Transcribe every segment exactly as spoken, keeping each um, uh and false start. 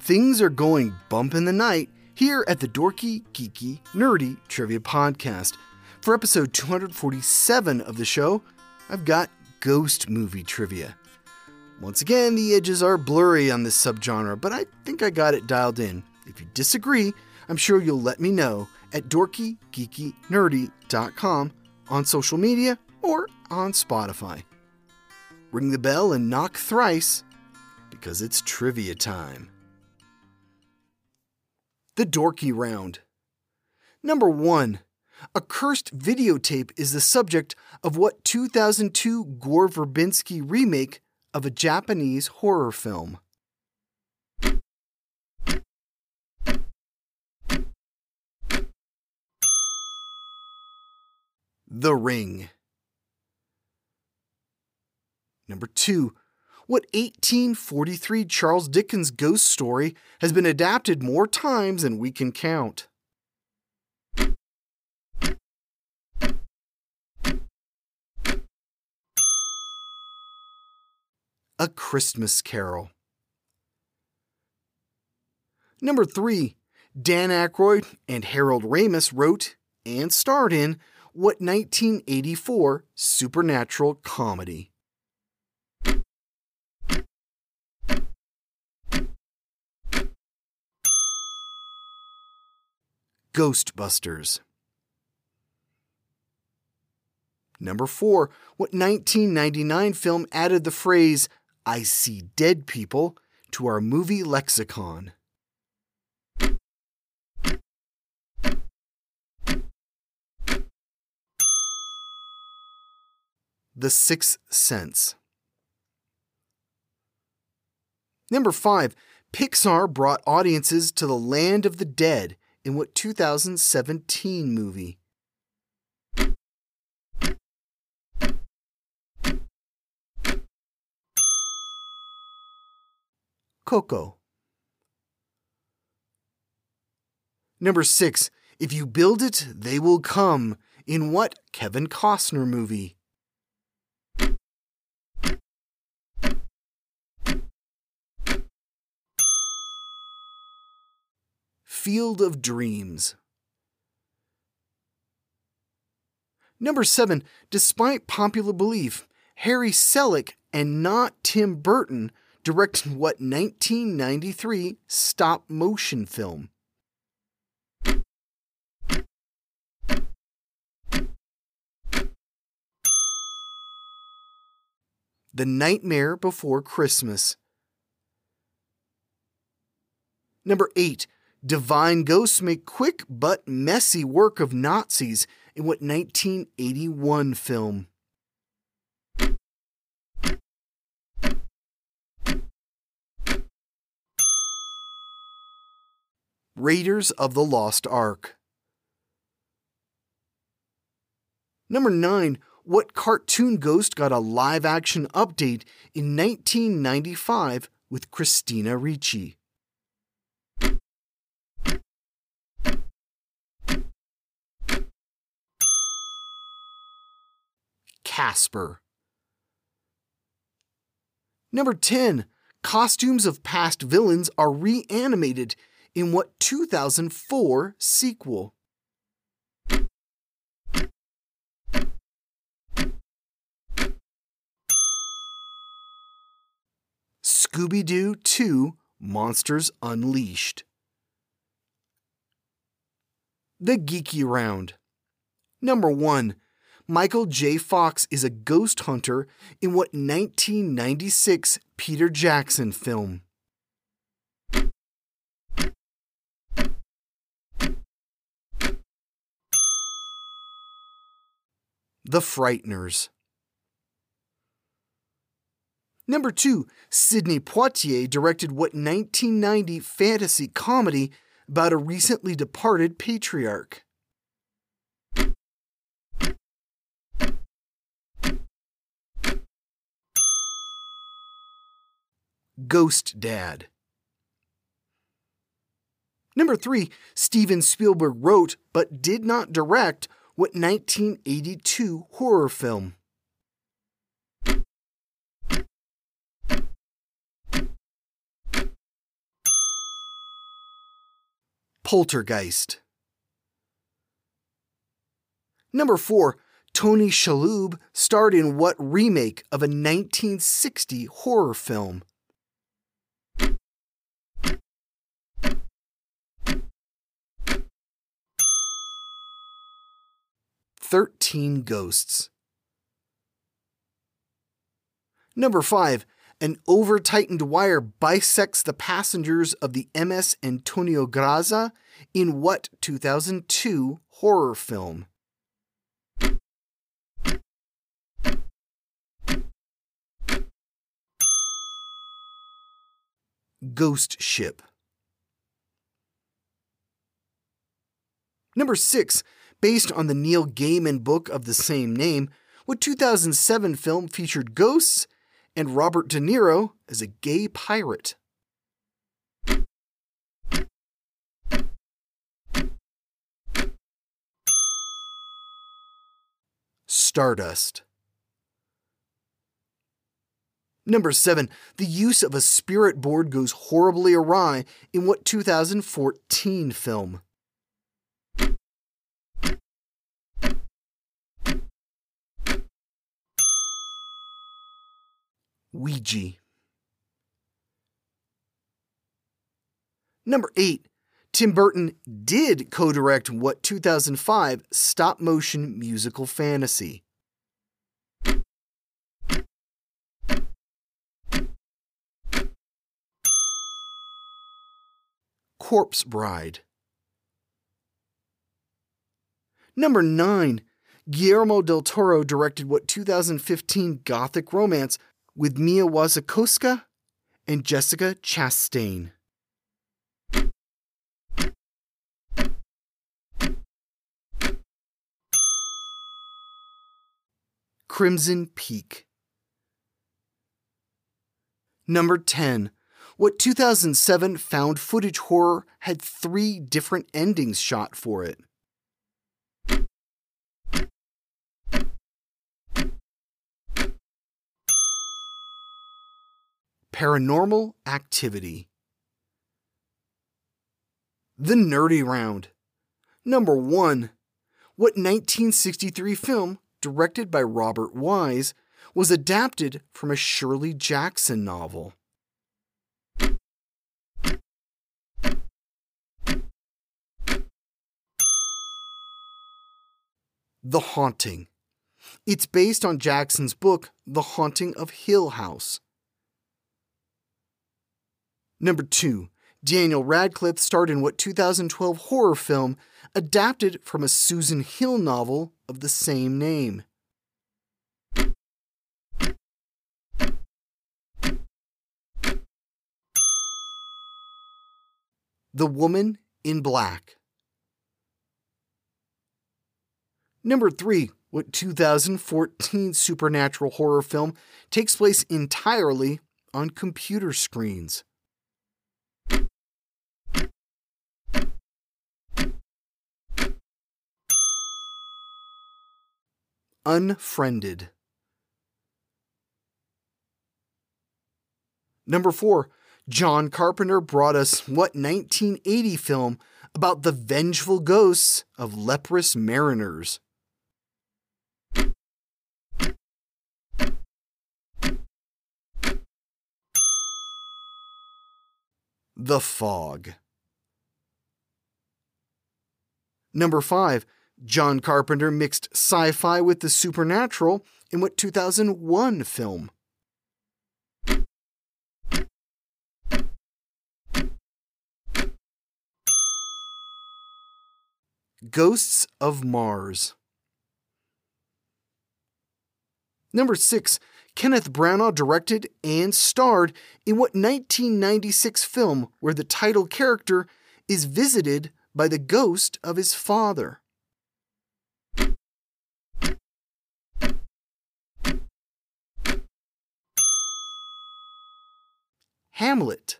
Things are going bump in the night here at the Dorky, Geeky, Nerdy Trivia Podcast. For episode two forty-seven of the show, I've got ghost movie trivia. Once again, the edges are blurry on this subgenre, but I think I got it dialed in. If you disagree, I'm sure you'll let me know at dorky geeky nerdy dot com, on social media, or on Spotify. Ring the bell and knock thrice, because it's trivia time. The Dorky Round. Number one. A cursed videotape is the subject of what two thousand two Gore Verbinski remake of a Japanese horror film? The Ring. Number two. What eighteen forty-three Charles Dickens ghost story has been adapted more times than we can count? A Christmas Carol. Number three. Dan Aykroyd and Harold Ramis wrote and starred in what nineteen eighty-four supernatural comedy? Ghostbusters. Number four. What nineteen ninety-nine film added the phrase, "I see dead people," to our movie lexicon? The Sixth Sense. Number five. Pixar brought audiences to the land of the dead in what two thousand seventeen movie? Coco. Number six. If you build it, they will come, in what Kevin Costner movie? Field of Dreams. Number seven. Despite popular belief, Harry Selick and not Tim Burton directed what nineteen ninety-three stop-motion film? The Nightmare Before Christmas. Number eight. Divine ghosts make quick but messy work of Nazis in what nineteen eighty-one film? Raiders of the Lost Ark. Number nine. What cartoon ghost got a live-action update in nineteen ninety-five with Christina Ricci? Casper. Number ten. Costumes of past villains are reanimated in what two thousand four sequel? Scooby-Doo two Monsters Unleashed. The Geeky Round. Number one. Michael J. Fox is a ghost hunter in what nineteen ninety-six Peter Jackson film? The Frighteners. Number two. Sidney Poitier directed what nineteen ninety fantasy comedy about a recently departed patriarch? Ghost Dad. Number three. Steven Spielberg wrote but did not direct what nineteen eighty-two horror film? Poltergeist. Number four, Tony Shalhoub starred in what remake of a nineteen sixty horror film? Thirteen Ghosts. Number five, an over-tightened wire bisects the passengers of the M S Antonio Graza in what two thousand two horror film? Ghost Ship. Number six, based on the Neil Gaiman book of the same name, what two thousand seven film featured ghosts and Robert De Niro as a gay pirate? Stardust. Number seven, the use of a spirit board goes horribly awry in what two thousand fourteen film? Ouija. Number eight, Tim Burton did co-direct what two thousand five stop-motion musical fantasy? Corpse Bride. Number nine, Guillermo del Toro directed what two thousand fifteen gothic romance with Mia Wasikowska and Jessica Chastain? Crimson Peak. Number ten, what two thousand seven found footage horror had three different endings shot for it? Paranormal Activity. The Nerdy Round. Number one, what nineteen sixty-three film, directed by Robert Wise, was adapted from a Shirley Jackson novel? The Haunting. It's based on Jackson's book, The Haunting of Hill House. Number two, Daniel Radcliffe starred in what two thousand twelve horror film adapted from a Susan Hill novel of the same name? The Woman in Black. Number three, what two thousand fourteen supernatural horror film takes place entirely on computer screens? Unfriended. Number four, John Carpenter brought us what nineteen eighty film about the vengeful ghosts of leprous mariners? The Fog. Number five, John Carpenter mixed sci-fi with the supernatural in what two thousand one film? Ghosts of Mars. Number six, Kenneth Branagh directed and starred in what nineteen ninety-six film where the title character is visited by the ghost of his father? Hamlet.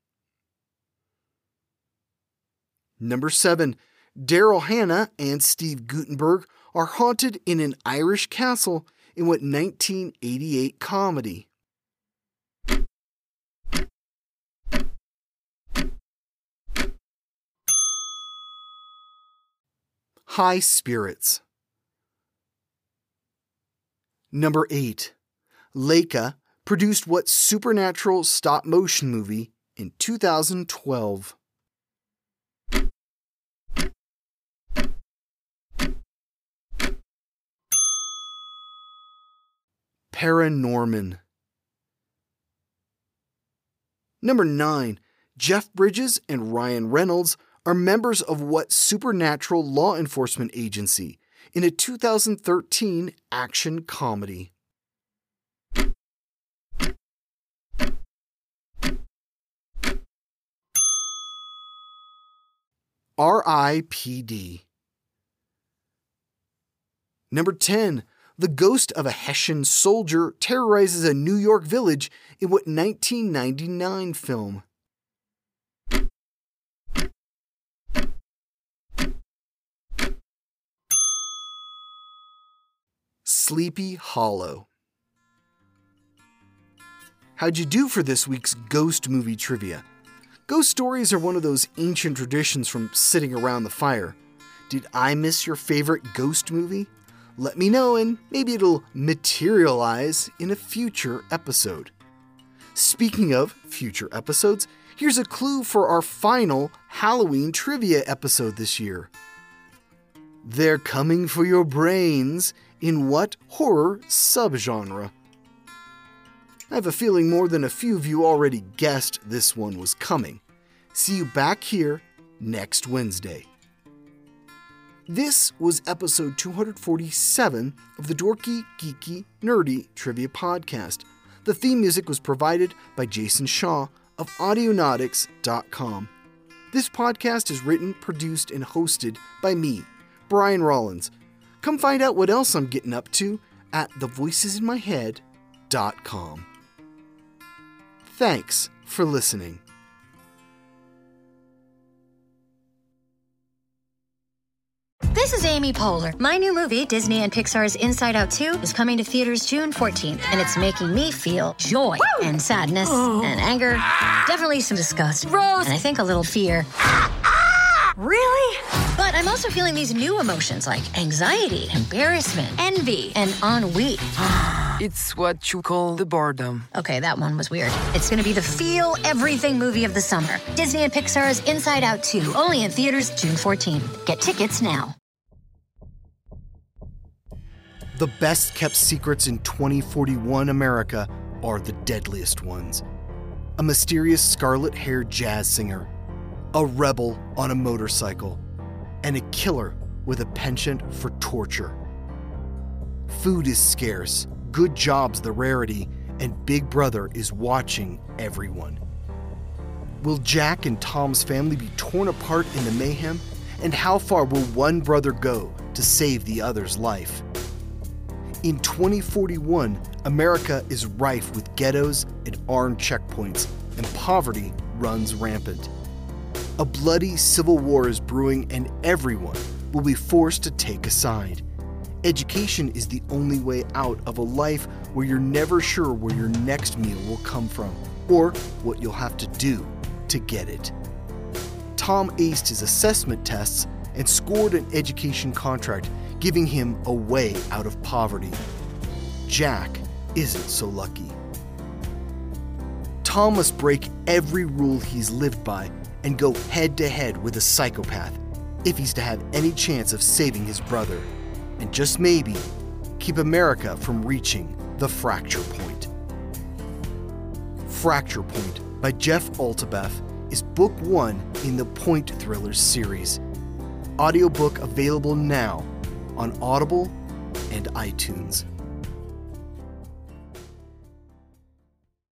Number seven, Daryl Hannah and Steve Guttenberg are haunted in an Irish castle in what nineteen eighty-eight comedy? High Spirits. Number eight. Leica produced what supernatural stop-motion movie in two thousand twelve? Paranorman. Number nine. Jeff Bridges and Ryan Reynolds are members of what supernatural law enforcement agency in a two thousand thirteen action comedy? R I P D. Number ten. The ghost of a Hessian soldier terrorizes a New York village in what nineteen ninety-nine film? Sleepy Hollow. How'd you do for this week's ghost movie trivia? Ghost stories are one of those ancient traditions from sitting around the fire. Did I miss your favorite ghost movie? Let me know and maybe it'll materialize in a future episode. Speaking of future episodes, here's a clue for our final Halloween trivia episode this year. They're coming for your brains in what horror subgenre? I have a feeling more than a few of you already guessed this one was coming. See you back here next Wednesday. This was episode two hundred forty-seven of the Dorky, Geeky, Nerdy Trivia Podcast. The theme music was provided by Jason Shaw of Audionautics dot com. This podcast is written, produced, and hosted by me, Brian Rollins. Come find out what else I'm getting up to at the voices in my head dot com. Thanks for listening. This is Amy Poehler. My new movie, Disney and Pixar's Inside Out two, is coming to theaters June fourteenth, and it's making me feel joy Woo! and sadness oh. and anger, definitely some disgust, Rose, and I think a little fear. Really? But I'm also feeling these new emotions like anxiety, embarrassment, envy, and ennui. It's what you call the boredom. Okay, that one was weird. It's going to be the feel everything movie of the summer. Disney and Pixar's Inside Out two, only in theaters June fourteenth. Get tickets now. The best-kept secrets in twenty forty-one America are the deadliest ones. A mysterious scarlet-haired jazz singer, a rebel on a motorcycle, and a killer with a penchant for torture. Food is scarce, good jobs the rarity, and Big Brother is watching everyone. Will Jack and Tom's family be torn apart in the mayhem? And how far will one brother go to save the other's life? In twenty forty-one, America is rife with ghettos and armed checkpoints, and poverty runs rampant. A bloody civil war is brewing, and everyone will be forced to take a side. Education is the only way out of a life where you're never sure where your next meal will come from, or what you'll have to do to get it. Tom aced his assessment tests and scored an education contract, giving him a way out of poverty. Jack isn't so lucky. Tom must break every rule he's lived by and go head-to-head with a psychopath if he's to have any chance of saving his brother, and just maybe keep America from reaching the fracture point. Fracture Point by Jeff Altabef is book one in the Point Thrillers series. Audiobook available now on Audible and iTunes.